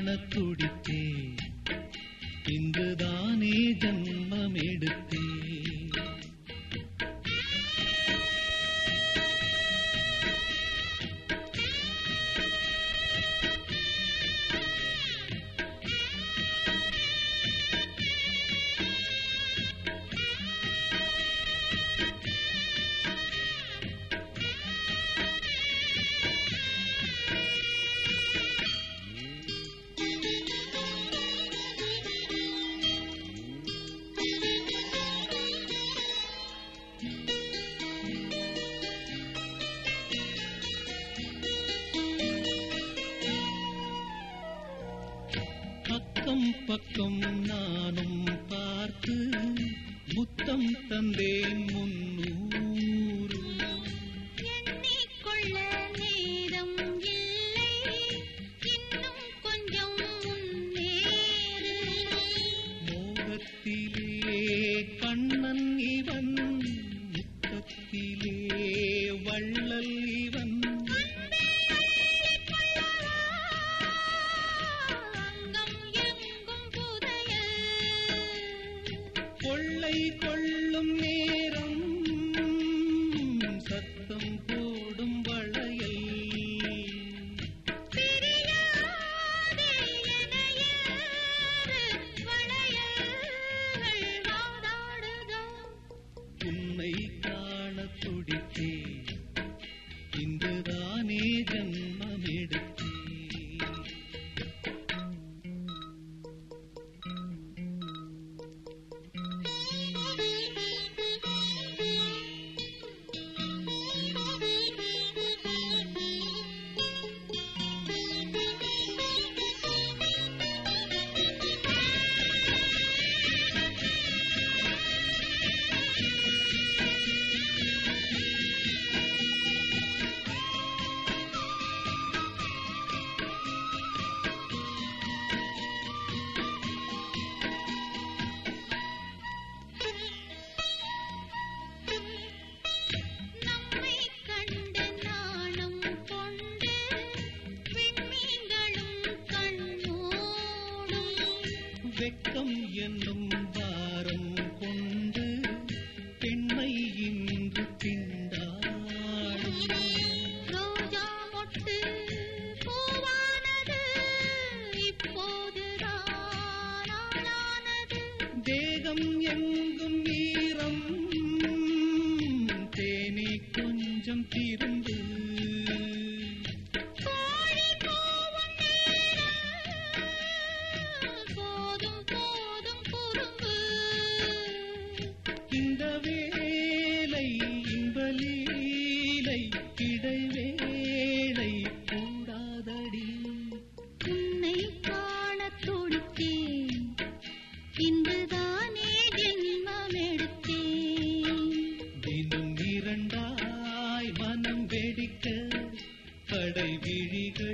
துடித்தேன், இன்றுதானே ஜன்மம் எடுத்தேன். பக்கம் பக்கம் நானும் பார்த்து முத்தம் தந்தேன் 300. எண்ணிக்கொள்ள நேரம் இல்லை, இன்னும் கொஞ்சம் முன்னேறு. மோகத்திலே கண்ணன் இவன், முத்தத்திலே வள்ளல் இவன். கொள்ளை கொள்ளும் நேரம் சத்தம் போடும் வளையல். பிரியாதே எனையாறு வளையல்கள் வாதாடுதோ. உன்னை காண துடித்தேன், இன்றுதானே ஜன்மம் எடுத்தேன். நம்மை கண்டு நாணம் கொண்டு விண்மீன்களும் கண்மூடும். வெட்கம் என்னும் பாரம் கொண்டு பெண்மை இன்று திண்டாடும். ரோஜா மொட்டு பூவானது இப்போதுதான் ஆளானது. தேகம் எங்கும் ஈரம், தேனி கொஞ்சம் திரும்பு. கோழி கூவும் நேரம் போதும் போதும் குறும்பு. இந்த வேலை இன்பலீலை, இடைவேளை கூடாதடி. உன்னை காண துடித்தேன், இன்றுதானே ஜென்மம் எடுத்தேன். தினம் இரண்டாய் மனம் வெடிக்க, படை விழிகள்